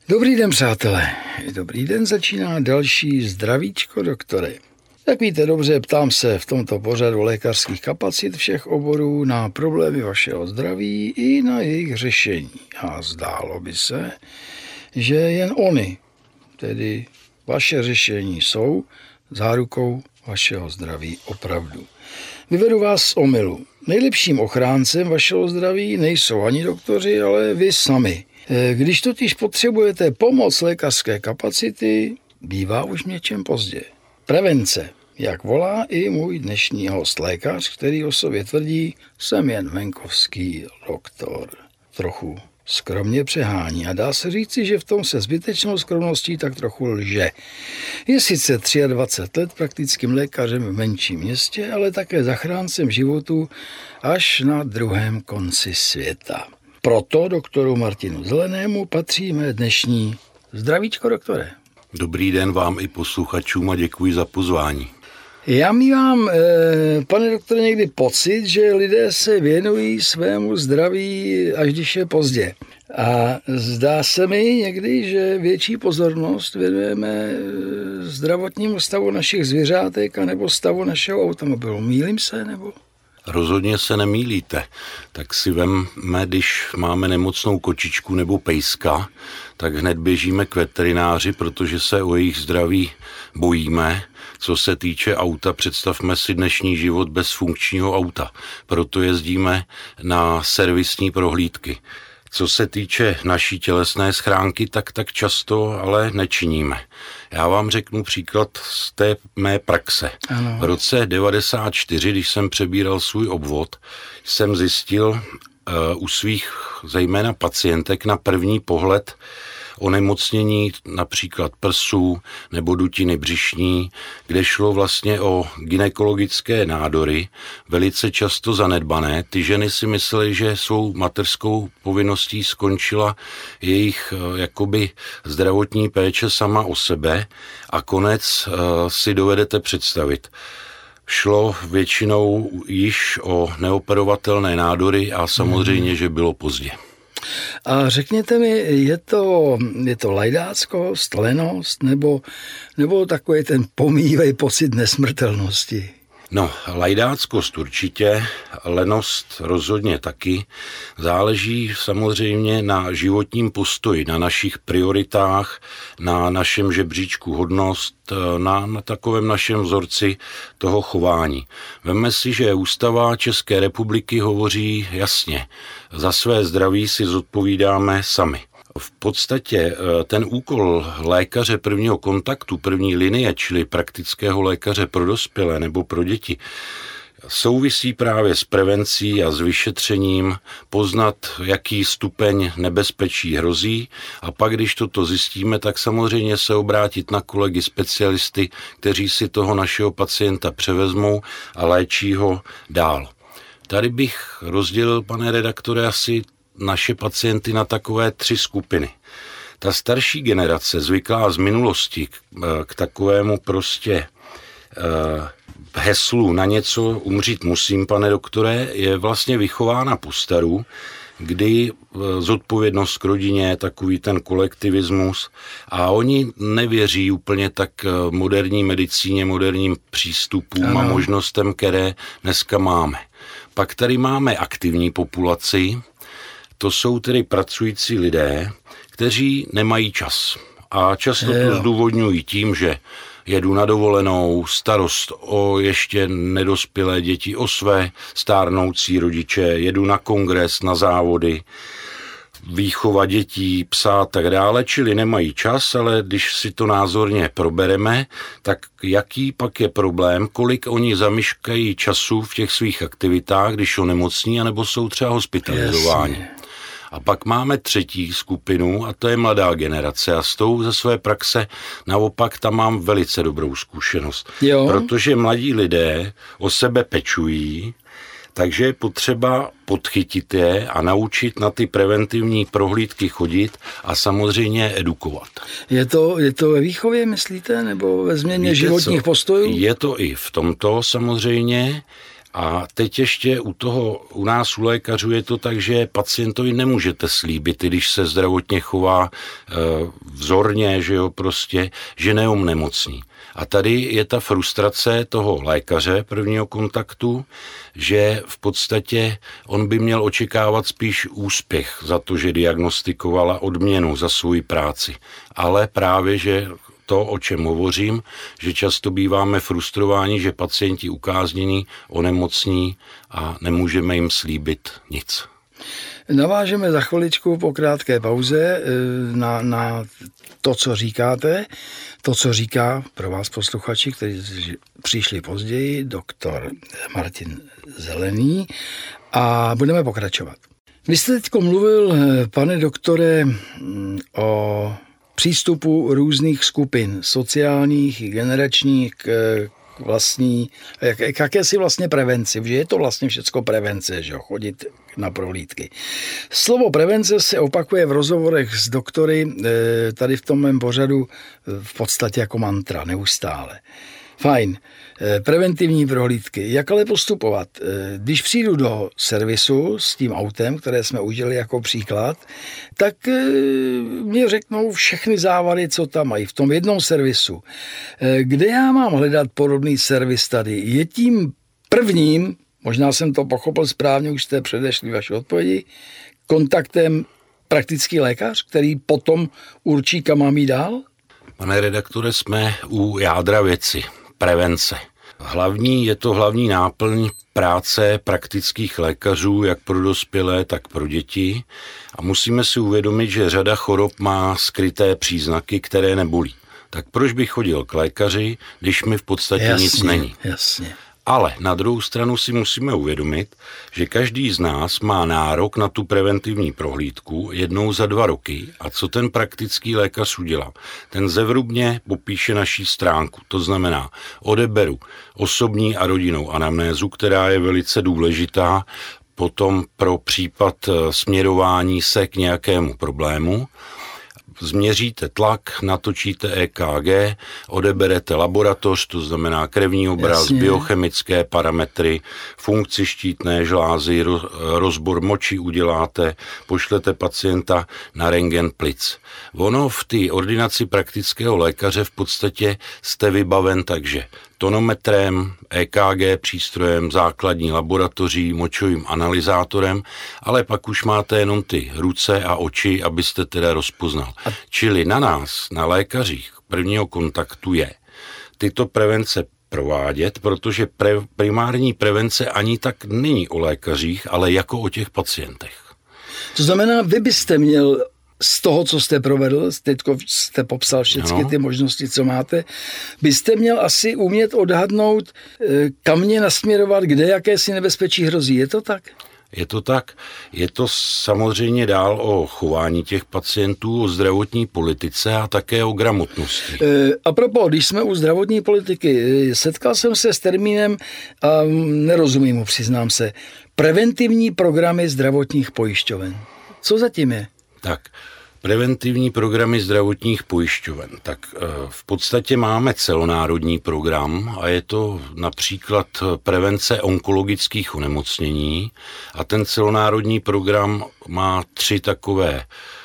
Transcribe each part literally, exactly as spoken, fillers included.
Dobrý den, přátelé. Dobrý den, začíná další Zdravíčko doktore. Jak víte dobře, ptám se v tomto pořadu lékařských kapacit všech oborů na problémy vašeho zdraví i na jejich řešení. A zdálo by se, že jen oni, tedy vaše řešení, jsou zárukou vašeho zdraví opravdu. Vyvedu vás z omylu. Nejlepším ochráncem vašeho zdraví nejsou ani doktoři, ale vy sami. Když totiž potřebujete pomoc lékařské kapacity, bývá už v něčem pozdě. Prevence, jak volá i můj dnešní host lékař, který o sobě tvrdí, jsem jen venkovský doktor. Trochu skromně přehání a dá se říci, že v tom se zbytečnou skromností tak trochu lže. Je sice dvacet tři let praktickým lékařem v menším městě, ale také zachráncem životu až na druhém konci světa. Proto doktoru Martinu Zelenému patří mé dnešní Zdravíčko doktore. Dobrý den vám i posluchačům a děkuji za pozvání. Já mívám, pane doktore, někdy pocit, že lidé se věnují svému zdraví, až když je pozdě. A zdá se mi někdy, že větší pozornost věnujeme zdravotnímu stavu našich zvířátek a nebo stavu našeho automobilu. Mýlím se, nebo? Rozhodně se nemýlíte. Tak si vemme, když máme nemocnou kočičku nebo pejska, tak hned běžíme k veterináři, protože se o jejich zdraví bojíme. Co se týče auta, představme si dnešní život bez funkčního auta. Proto jezdíme na servisní prohlídky. Co se týče naší tělesné schránky, tak tak často ale nečiníme. Já vám řeknu příklad z té mé praxe. Ano. V roce devadesát čtyři, když jsem přebíral svůj obvod, jsem zjistil uh, u svých zejména pacientek na první pohled onemocnění například prsů nebo dutiny břišní, kde šlo vlastně o gynekologické nádory, velice často zanedbané. Ty ženy si myslely, že svou mateřskou povinností skončila jejich jakoby zdravotní péče sama o sebe a konec uh, si dovedete představit. Šlo většinou již o neoperovatelné nádory a samozřejmě, že bylo pozdě. A řekněte mi, je to, je to lajdáckost, lenost, nebo, nebo takový ten pomíjivý pocit nesmrtelnosti? No, lajdáckost určitě, lenost rozhodně taky. Záleží samozřejmě na životním postoji, na našich prioritách, na našem žebříčku hodnost, na, na takovém našem vzorci toho chování. Vemme si, že Ústava České republiky hovoří jasně. Za své zdraví si zodpovídáme sami. V podstatě ten úkol lékaře prvního kontaktu, první linie, čili praktického lékaře pro dospělé nebo pro děti, souvisí právě s prevencí a s vyšetřením, poznat, jaký stupeň nebezpečí hrozí a pak, když toto zjistíme, tak samozřejmě se obrátit na kolegy specialisty, kteří si toho našeho pacienta převezmou a léčí ho dál. Tady bych rozdělil, pane redaktore, asi naše pacienty na takové tři skupiny. Ta starší generace, zvyklá z minulosti k, k takovému prostě eh, heslu na něco umřít musím, pane doktore, je vlastně vychována po staru, kdy zodpovědnost k rodině, takový ten kolektivismus a oni nevěří úplně tak moderní medicíně, moderním přístupům ano. a možnostem, které dneska máme. Pak tady máme aktivní populaci, to jsou tedy pracující lidé, kteří nemají čas. A často to zdůvodňují tím, že jedu na dovolenou, starost o ještě nedospělé děti, o své stárnoucí rodiče, jedu na kongres, na závody, výchova dětí, psa a tak dále, čili nemají čas, ale když si to názorně probereme, tak jaký pak je problém, kolik oni zamyškají času v těch svých aktivitách, když onemocní, anebo jsou třeba hospitalizováni. Jasně. A pak máme třetí skupinu a to je mladá generace a s tou ze své praxe naopak tam mám velice dobrou zkušenost. Jo. Protože mladí lidé o sebe pečují, takže je potřeba podchytit je a naučit na ty preventivní prohlídky chodit a samozřejmě edukovat. Je to, je to ve výchově, myslíte, nebo ve změně Víte životních co? postojů? Je to i v tomto samozřejmě A teď ještě u toho, u nás u lékařů je to tak, že pacientovi nemůžete slíbit, když se zdravotně chová e, vzorně, že jo, prostě, že neomnemocní. A tady je ta frustrace toho lékaře prvního kontaktu, že v podstatě on by měl očekávat spíš úspěch za to, že diagnostikovala odměnu za svou práci. Ale právě, že to, o čem hovořím, že často býváme frustrováni, že pacienti ukáznění onemocní a nemůžeme jim slíbit nic. Navážeme za chviličku po krátké pauze na, na to, co říkáte, to, co říká pro vás posluchači, kteří přišli později, doktor Martin Zelený, a budeme pokračovat. Vy jste teď mluvil, pane doktore, o přístupu různých skupin, sociálních, generačních, vlastní, jak, jak, jakési vlastně prevenci, že je to vlastně všecko prevence, že jo, chodit na prohlídky. Slovo prevence se opakuje v rozhovorech s doktory tady v tom mém pořadu v podstatě jako mantra, neustále. Fajn. Preventivní prohlídky. Jak ale postupovat? Když přijdu do servisu s tím autem, které jsme udělali jako příklad, tak mě řeknou všechny závady, co tam mají v tom jednom servisu. Kde já mám hledat podobný servis tady? Je tím prvním, možná jsem to pochopil správně, už jste předešli vaši odpovědi, kontaktem praktický lékař, který potom určí, kam mám jít dál? Pane redaktore, jsme u jádra věci. Prevence. Hlavní, je to hlavní náplň práce praktických lékařů, jak pro dospělé, tak pro děti. A musíme si uvědomit, že řada chorob má skryté příznaky, které nebolí. Tak proč bych chodil k lékaři, když mi v podstatě jasně, nic není? Jasně. Ale na druhou stranu si musíme uvědomit, že každý z nás má nárok na tu preventivní prohlídku jednou za dva roky. A co ten praktický lékař udělá? Ten zevrubně popíše naší stránku. To znamená, odeberu osobní a rodinnou anamnézu, která je velice důležitá potom pro případ směrování se k nějakému problému. Změříte tlak, natočíte E K G, odeberete laboratoř, to znamená krevní obraz, jasně, biochemické parametry, funkci štítné žlázy, rozbor moči uděláte, pošlete pacienta na rentgen plic. Ono v té ordinaci praktického lékaře v podstatě jste vybaven takže tonometrem, E K G přístrojem, základní laboratoří, močovým analyzátorem, ale pak už máte jenom ty ruce a oči, abyste teda rozpoznal. A... Čili na nás, na lékařích prvního kontaktu je tyto prevence provádět, protože pre, primární prevence ani tak není o lékařích, ale jako o těch pacientech. To znamená, vy byste měl z toho, co jste provedl, teďko jste popsal všechny ano. ty možnosti, co máte, byste měl asi umět odhadnout, kam mě nasměrovat, kde jakési nebezpečí hrozí. Je to tak? Je to tak. Je to samozřejmě dál o chování těch pacientů, o zdravotní politice a také o gramotnosti. E, apropo, když jsme u zdravotní politiky, setkal jsem se s termínem, a nerozumím mu, přiznám se, preventivní programy zdravotních pojišťoven. Co zatím je? Tak, preventivní programy zdravotních pojišťoven. Tak v podstatě máme celonárodní program a je to například prevence onkologických onemocnění a ten celonárodní program má tři takové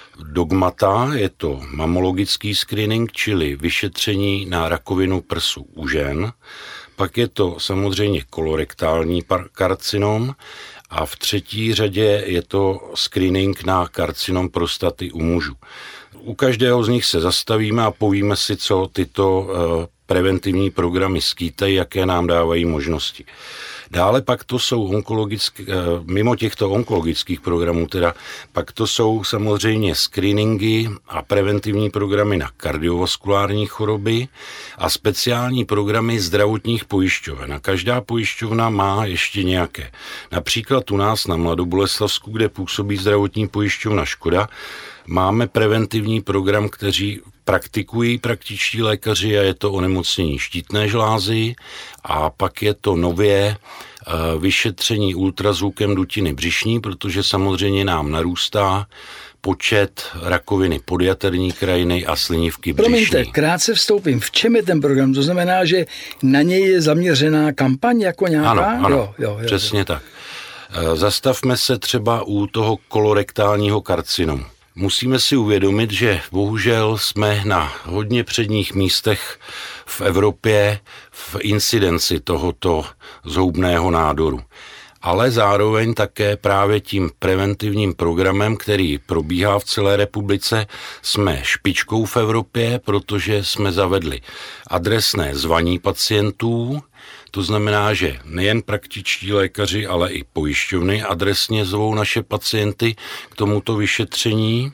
dogmata. Je to mamologický screening, čili vyšetření na rakovinu prsu u žen, pak je to samozřejmě kolorektální karcinom a v třetí řadě je to screening na karcinom prostaty u mužů. U každého z nich se zastavíme a povíme si, co tyto preventivní programy skýtají, jaké nám dávají možnosti. Dále pak to jsou onkologické, mimo těchto onkologických programů, teda pak to jsou samozřejmě screeningy a preventivní programy na kardiovaskulární choroby a speciální programy zdravotních pojišťoven. A každá pojišťovna má ještě nějaké. Například u nás na Mladoboleslavsku, kde působí zdravotní pojišťovna Škoda, máme preventivní program, kteří praktikují praktičtí lékaři a je to onemocnění štítné žlázy a pak je to nově vyšetření ultrazvukem dutiny břišní, protože samozřejmě nám narůstá počet rakoviny podjaterní krajiny a slinivky břišní. Promiňte, krátce vstoupím. V čem je ten program? To znamená, že na něj je zaměřená kampaň jako nějaká? Ano, ano, jo, jo, jo, přesně jo. tak. Zastavme se třeba u toho kolorektálního karcinomu. Musíme si uvědomit, že bohužel jsme na hodně předních místech v Evropě v incidenci tohoto zhoubného nádoru. Ale zároveň také právě tím preventivním programem, který probíhá v celé republice, jsme špičkou v Evropě, protože jsme zavedli adresné zvaní pacientů. To znamená, že nejen praktičtí lékaři, ale i pojišťovny adresně zvou naše pacienty k tomuto vyšetření.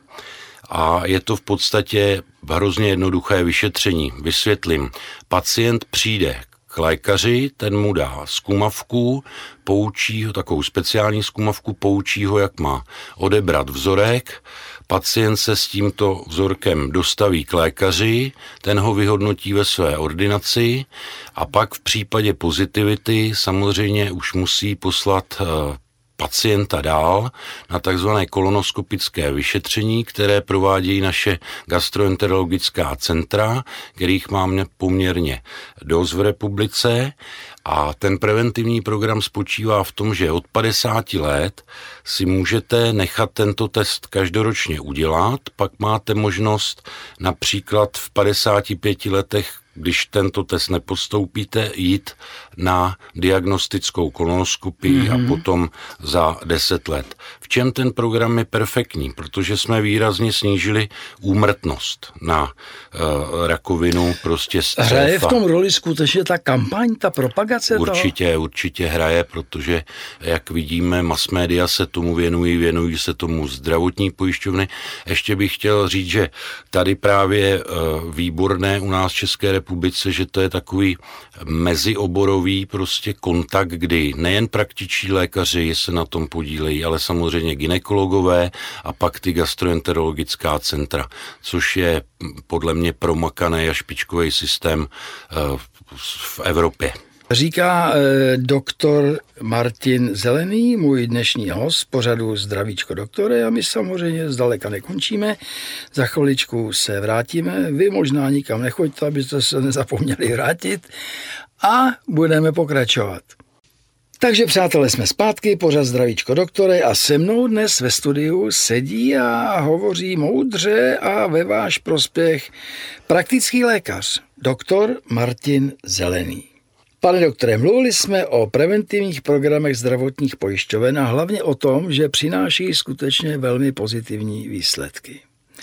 A je to v podstatě hrozně jednoduché vyšetření. Vysvětlím. Pacient přijde k lékaři, ten mu dá zkumavku, poučí ho, takovou speciální zkumavku, poučí ho, jak má odebrat vzorek. Pacient se s tímto vzorkem dostaví k lékaři, ten ho vyhodnotí ve své ordinaci a pak v případě pozitivity samozřejmě už musí poslat pacienta dál na takzvané kolonoskopické vyšetření, které provádějí naše gastroenterologická centra, kterých máme poměrně dost v republice. A ten preventivní program spočívá v tom, že od padesáti let si můžete nechat tento test každoročně udělat, pak máte možnost například v padesáti pěti letech, když tento test nepostoupíte, jít na diagnostickou kolonoskopii mm-hmm. a potom za deset let. V čem ten program je perfektní? Protože jsme výrazně snížili úmrtnost na uh, rakovinu prostě střeva. Hraje v tom roli skutečně ta kampaň, ta propagace Určitě, toho? určitě hraje, protože jak vidíme, mass media se tomu věnují, věnují se tomu zdravotní pojišťovny. Ještě bych chtěl říct, že tady právě uh, výborné u nás v České republice, že to je takový mezioborový prostě kontakt, kdy nejen praktičtí lékaři se na tom podílejí, ale samozřejmě gynekologové a pak ty gastroenterologická centra, což je podle mě promakaný a špičkový systém uh, v Evropě. Říká eh, doktor Martin Zelený, můj dnešní host pořadu Zdravíčko doktore, a my samozřejmě zdaleka nekončíme. Za chviličku se vrátíme, vy možná nikam nechoďte, abyste se nezapomněli vrátit a budeme pokračovat. Takže přátelé, jsme zpátky, pořad Zdravíčko doktore a se mnou dnes ve studiu sedí a hovoří moudře a ve váš prospěch praktický lékař, doktor Martin Zelený. Pane doktore, mluvili jsme o preventivních programech zdravotních pojišťoven a hlavně o tom, že přináší skutečně velmi pozitivní výsledky.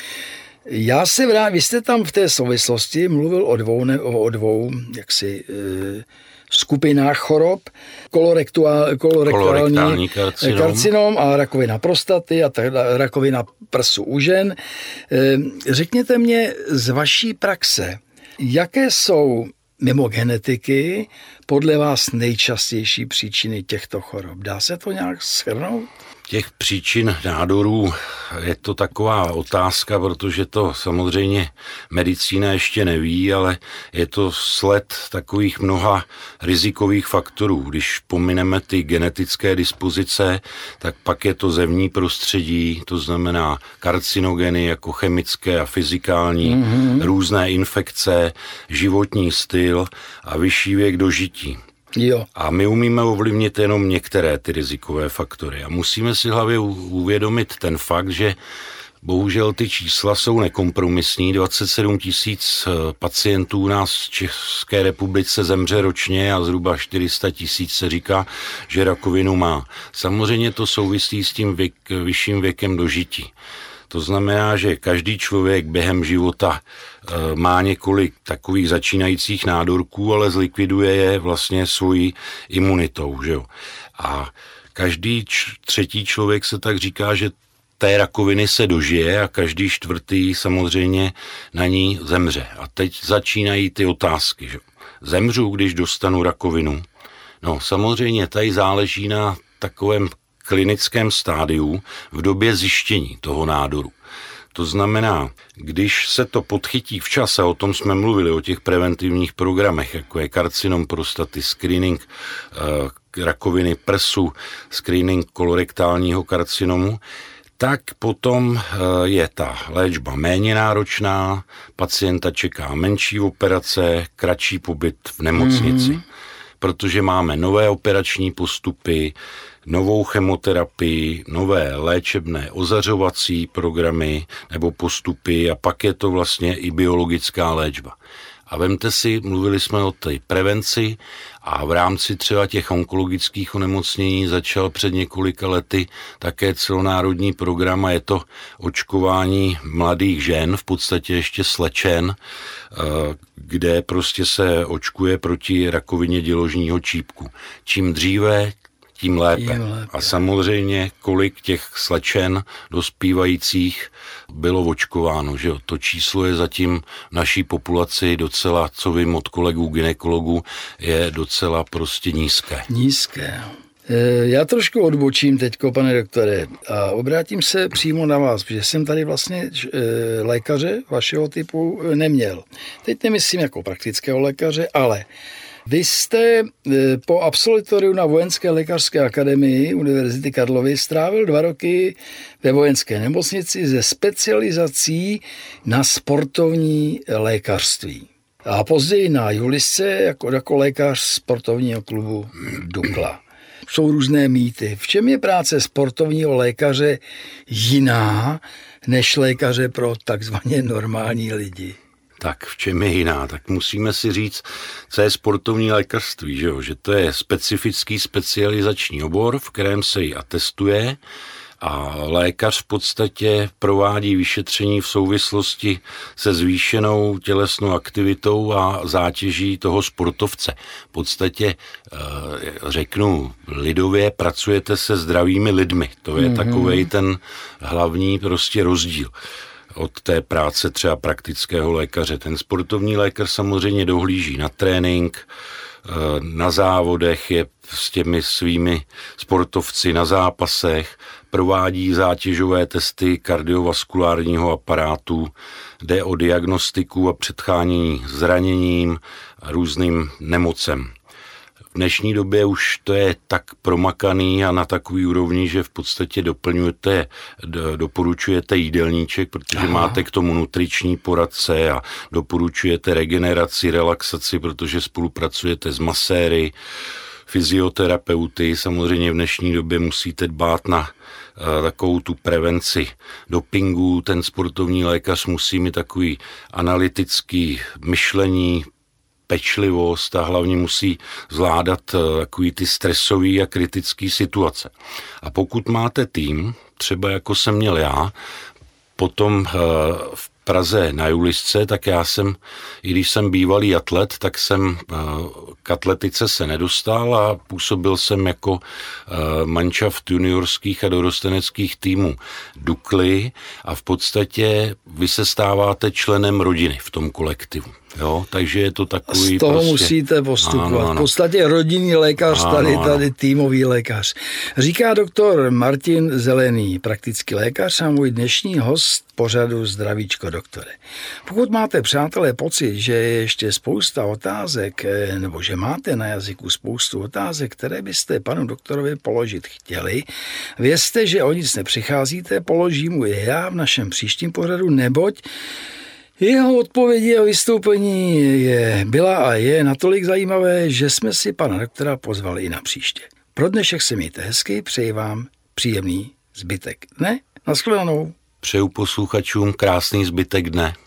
Já se vrát, vy jste tam v té souvislosti mluvil o dvou, ne, o dvou jaksi, e, skupinách chorob, kolorektuál, kolorektální karcinom. karcinom a rakovina prostaty a tak, rakovina prsu u žen. E, řekněte mě z vaší praxe, jaké jsou mimo genetiky podle vás nejčastější příčiny těchto chorob? Dá se to nějak shrnout? Těch příčin nádorů je to taková otázka, protože to samozřejmě medicína ještě neví, ale je to sled takových mnoha rizikových faktorů. Když pomineme ty genetické dispozice, tak pak je to zemní prostředí, to znamená karcinogeny jako chemické a fyzikální, mm-hmm. různé infekce, životní styl a vyšší věk dožití. Jo. A my umíme ovlivnit jenom některé ty rizikové faktory. A musíme si hlavně uvědomit ten fakt, že bohužel ty čísla jsou nekompromisní. dvacet sedm tisíc pacientů u nás v České republice zemře ročně a zhruba čtyři sta tisíc se říká, že rakovinu má. Samozřejmě to souvisí s tím věk, vyšším věkem dožití. To znamená, že každý člověk během života e, má několik takových začínajících nádorků, ale zlikviduje je vlastně svojí imunitou. Že jo? A každý č- třetí člověk se tak říká, že té rakoviny se dožije a každý čtvrtý samozřejmě na ní zemře. A teď začínají ty otázky. Že? Zemřu, když dostanu rakovinu? No samozřejmě tady záleží na takovém klinickém stádiu v době zjištění toho nádoru. To znamená, když se to podchytí včas, a o tom jsme mluvili, o těch preventivních programech, jako je karcinom prostaty, screening eh, rakoviny prsu, screening kolorektálního karcinomu, tak potom je ta léčba méně náročná, pacienta čeká menší operace, kratší pobyt v nemocnici, mm-hmm. protože máme nové operační postupy, novou chemoterapii, nové léčebné ozařovací programy nebo postupy a pak je to vlastně i biologická léčba. A vemte si, mluvili jsme o té prevenci a v rámci třeba těch onkologických onemocnění začal před několika lety také celonárodní program a je to očkování mladých žen, v podstatě ještě slečen, kde prostě se očkuje proti rakovině děložního čípku. Čím dříve, tím lépe. tím lépe. A samozřejmě, kolik těch slečen dospívajících bylo očkováno, že jo? To číslo je zatím v naší populaci docela, co vím od kolegů gynekologů, je docela prostě nízké. Nízké. Já trošku odbočím teďko, pane doktore, a obrátím se přímo na vás, protože jsem tady vlastně lékaře vašeho typu neměl. Teď nemyslím jako praktického lékaře, ale vy jste po absolutoriu na Vojenské lékařské akademii Univerzity Karlovy strávil dva roky ve vojenské nemocnici ze specializací na sportovní lékařství. A později na Julisce jako, jako lékař sportovního klubu Dukla. Jsou různé mýty. V čem je práce sportovního lékaře jiná než lékaře pro takzvaně normální lidi? Tak v čem je jiná? Tak musíme si říct, co je sportovní lékařství, že, jo? Že to je specifický specializační obor, v kterém se ji atestuje a lékař v podstatě provádí vyšetření v souvislosti se zvýšenou tělesnou aktivitou a zátěží toho sportovce. V podstatě řeknu lidově, pracujete se zdravými lidmi. To je mm-hmm. takovej ten hlavní prostě rozdíl od té práce třeba praktického lékaře. Ten sportovní lékař samozřejmě dohlíží na trénink, na závodech, je s těmi svými sportovci na zápasech, provádí zátěžové testy kardiovaskulárního aparátu, jde o diagnostiku a předcházení zraněním a různým nemocem. V dnešní době už to je tak promakaný a na takový úrovni, že v podstatě doplňujete, doporučujete jídelníček, protože Aha. máte k tomu nutriční poradce a doporučujete regeneraci, relaxaci, protože spolupracujete s maséry, fyzioterapeuty. Samozřejmě v dnešní době musíte dbát na takovou tu prevenci dopingu. Ten sportovní lékař musí mít takový analytický myšlení, pečlivost a hlavně musí zvládat takový ty stresový a kritický situace. A pokud máte tým, třeba jako jsem měl já, potom v Praze na Julisce, tak já jsem, i když jsem bývalý atlet, tak jsem k atletice se nedostal a působil jsem jako manšaft juniorských a dorosteneckých týmů Dukly a v podstatě vy se stáváte členem rodiny v tom kolektivu. Jo, takže je to takový. Z toho prostě musíte postupovat. Ano, ano. V podstatě rodinný lékař, ano, tady, tady týmový lékař. Říká doktor Martin Zelený, praktický lékař a můj dnešní host pořadu Zdravíčko doktore. Pokud máte, přátelé, pocit, že je ještě spousta otázek, nebo že máte na jazyku spoustu otázek, které byste panu doktorovi položit chtěli, vězte, že o nic nepřicházíte, položím mu je já v našem příštím pořadu, neboť jeho odpovědi a vystoupení je, byla a je natolik zajímavé, že jsme si pana doktora pozvali i na příště. Pro dnešek se mějte hezky, přeji vám příjemný zbytek dne. Nashledanou. Přeju posluchačům krásný zbytek dne.